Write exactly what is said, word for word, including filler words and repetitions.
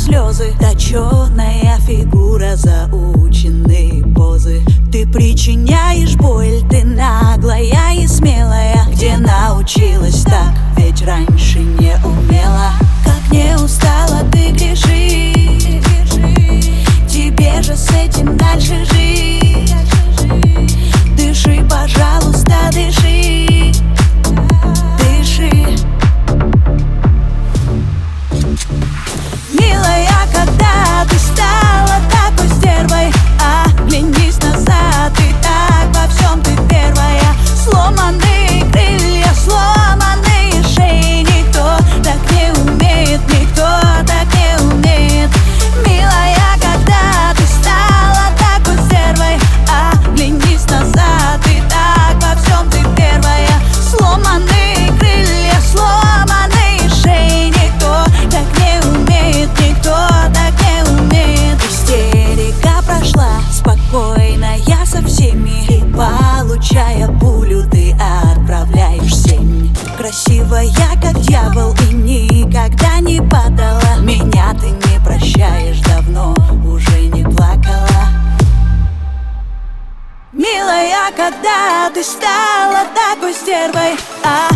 слезы, точеная фигура, заученные позы. Ты причиняешь боль, ты наглая и смелая. Где научилась так, ведь раньше не умела. Как не устала ты греши, тебе же с этим дальше жить. Дыши, пожалуйста, дыши, дыши. Милая, когда ты стала такой стервой, оглянись назад, и так во всем ты первая. Сломанные крылья, сломанные шеи, никто так не умеет, никто так не умеет. Милая, когда ты стала такой стервой, оглянись назад, и так во всем ты первая. Сломанные крылья, сломанные шеи, никто так не умеет, никто так не умеет. Истерика прошла спокойно, я со всеми, и получая пулю, ты отправляешь в семь. Красивая, как дьявол, и никогда не падала. Меня ты не прощаешь, давно уже не плакала. Милая, когда ты стала такой стервой, а